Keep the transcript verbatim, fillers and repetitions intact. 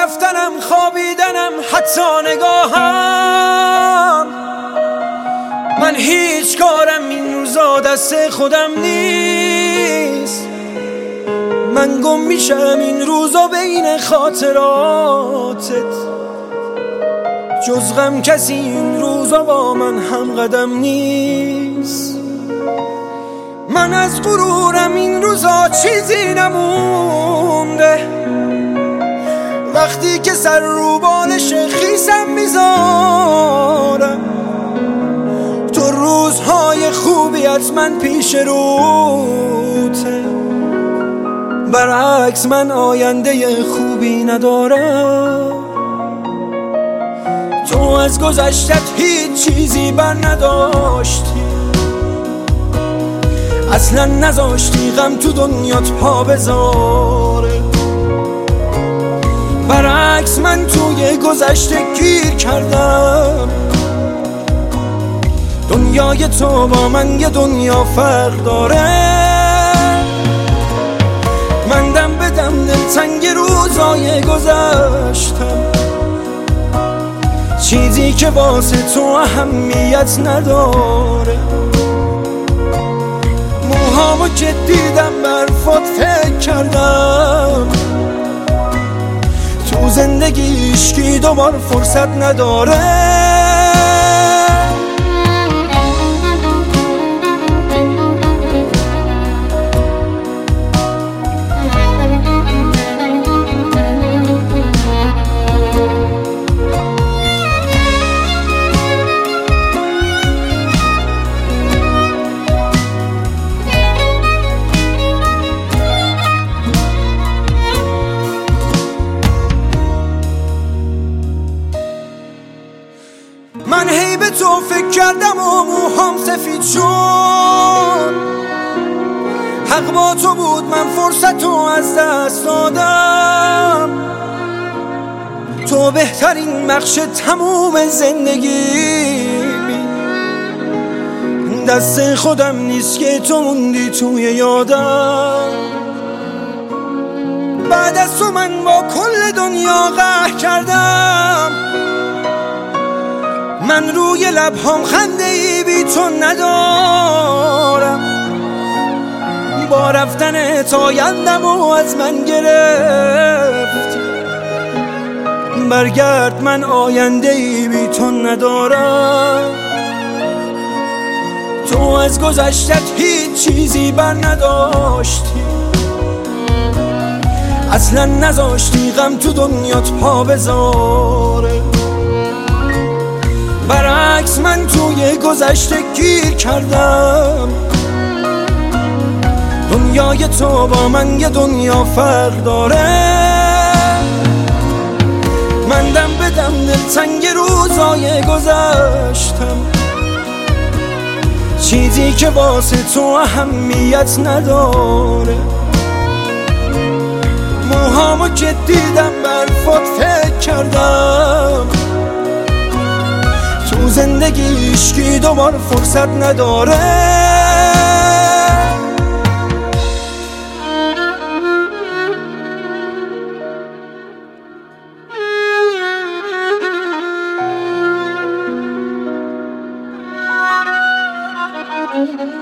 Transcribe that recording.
رفتنم خوابیدنم حتی نگاهم، من هیچ کارم این روزا دست خودم نیست. من گم میشم این روزا بین خاطراتت، جز غم کسی این روزا با من هم قدم نیست. من از غرورم این روزا چیزی نمونده، وقتی که سر رو بالش خیسم میذارم، تو روزهای خوبیت من پیش روته، برعکس من آینده خوبی ندارم. تو از گذشتت هیچ چیزی بر نداشتی، اصلا نذاشتی غم تو دنیات پا بذاره، برعکس من توی گذشته گیر کردم. دنیای تو با من یه دنیا فرق داره، من دم به دم دلتنگ روزای گذشتم، چیزی که واسه تو اهمیت نداره. موهامو که دیدم برفات فکر کردم، تو زندگی عشقی دوبار فرصت نداره. من هی به تو فکر کردم و موهام سفید شد، حق با تو بود من فرصت رو از دست دادم. تو بهترین بخش تموم زندگیمی، دست خودم نیست که تو موندی توی یادم. بعد از تو من با کل دنیا قهر کردم، من روی لبهام خنده ای بی تو ندارم. با رفتن آیندم و از من گرفت، برگرد من آینده ای بی تو ندارم. تو از گذشتت هیچ چیزی بر نداشتی، اصلا نذاشتی غم تو دنیات پا بذاره، برعکس من توی گذشته گیر کردم. دنیای تو با من یه دنیا فرق داره، من دم به دم دلتنگ روزای گذشتم، چیزی که واسه تو اهمیت نداره. موهامو که دیدم برفات فکر کردم، تو زندگی عشقی دوبار فرصت نداره. Thank you.